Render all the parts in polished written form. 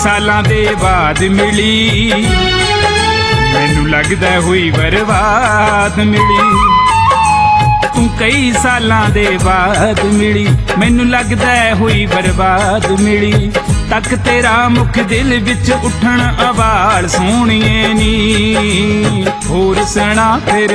सालां दे बाद मिली, मैनू लगदा हुई बर्बाद मिली। तू कई सालां दे बाद मिली, मैनू लगदा हुई बर्बाद मिली। तक तेरा मुख दिल विच उठण अवाल सोहणीए नी। होर सुणा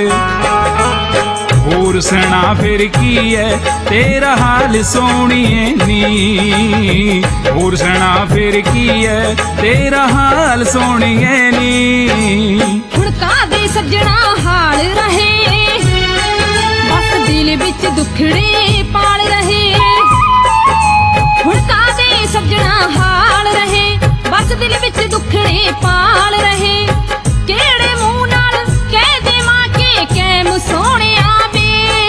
फिर की है तेरा हाल सोहणीए नी। होर सुणा फिर की है तेरा हाल सोहणीए नी। हुण कादे सज्जणा हाल रहे, बस दिल विच दुखड़े पाल रहे। हुण कादे सज्जणा हाल रहे, बस दिल विच दुखड़े पाल रहे। केड़े मूंह नाल कह देवां के कैम सोहणिया वे।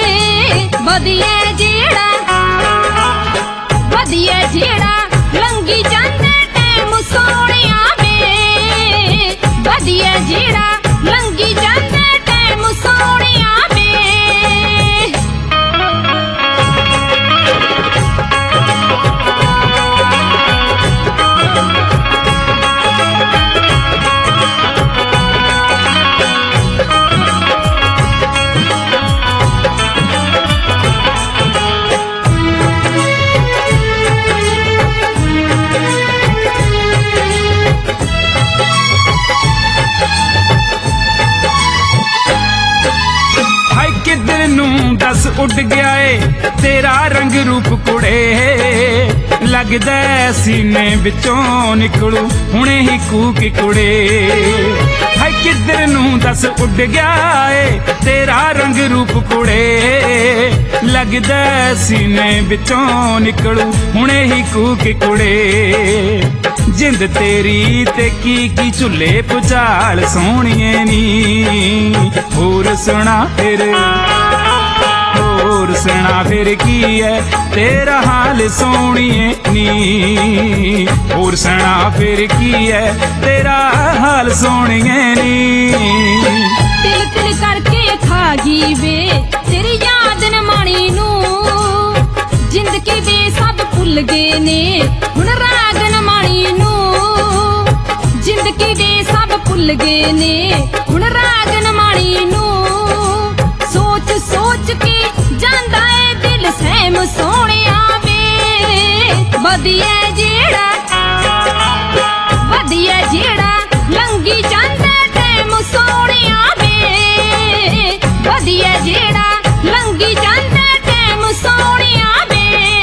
वधिया जेड़ा लंघी जांदा टैम सोहणिया वे। वधिया जेड़ा लंघी जांदा टैम सोहणिया वे। दस उड़ गया है तेरा रंग रूप कुड़े। लगदा सीने विचों निकलू हुणे ही कूक कुड़े। हाय किधर नू दस उड़ गया है तेरा रंग रूप कुड़े। लगदा सीने विचों निकलू हुणे ही कूक कुड़े। जिंद तेरी ते की झुले पुचाल सोहणीए नी। होर सुणा फिर की है तेरा हाल सोहणीए नी। होर सुणा फिर की है तेरा हाल सोहणीए नी। तिल तिल करके खागी वे तेरी याद न माणी नू। जिंदगी दे सब भुल गए ने हुण राग न माणी नू। जिंदगी दे सब भुल गए ने हुण राग न माणी नू। सोच सोच के जांदा है दिल सहम सोहणिया वे। वधिया जेड़ा लंघी जांदा टैम सोहणिया वे। वधिया जेड़ा लंघी जांदा टैम सोहणिया वे।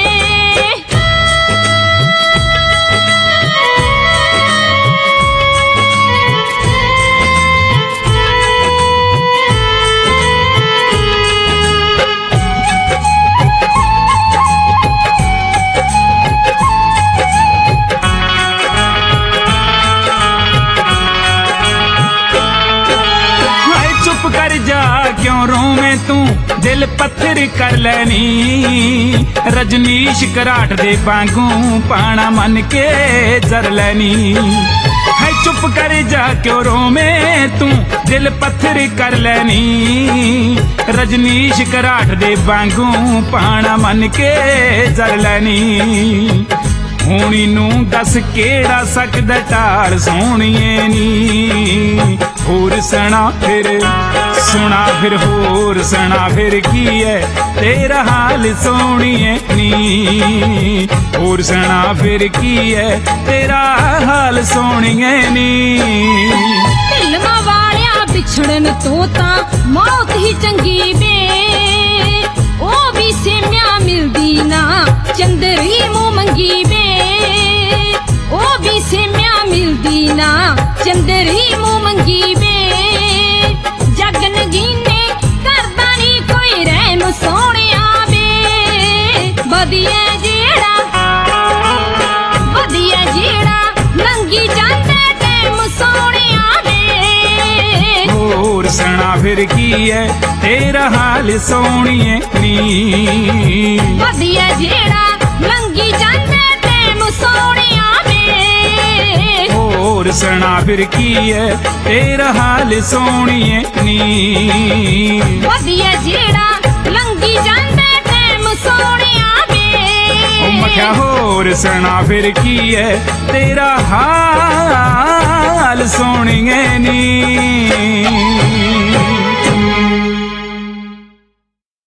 क्यों रोवे तू दिल पत्थर कर लैनी। रजनीश कराट दे वांगू पाना मन के जर लैनी। है चुप कर जा क्यों रोवे तू दिल पत्थर कर लैनी। रजनीश कराट दे वांगू पाना मन के जर लैनी। होनी नू दस केड़ा सकदा टाल सोहणीए नी। होर सुणा फिर होर सुणा फिर की है तेरा हाल सोहणीए नी। होर सुणा फिर की है तेरा हाल सोहणीए नी। फिल्मां वालियां बिछड़न तो तां मौत ही चंगी वे। ओ भी सेमिया मिलदी ना चंदरी मूंह मंगी वे। ओ भी सेमिया मिलदी ना चंदरी मूंह मंगी वे। जग नगीने करदा नी कोई रहम सोहणिया वे। वधिया जेड़ा लंघी जांदा टैम सोहणिया वे। होर सुणा फिर की है तेरा हाल सोहणीए नी। वधिया जेड़ा लंघी जांदा टैम सोहणिया वे। होर सुणा फिर की है तेरा हाल सोहणीए नी। वधिया जेड़ा लंघी जांदा टैम सोहणिया वे। मैं क्या हो ਹੋਰ ਸੁਣਾ ਫਿਰ ਕੀ ਹੈ ਤੇਰਾ ਹਾਲ ਸੋਹਣੀਏ ਨੀ।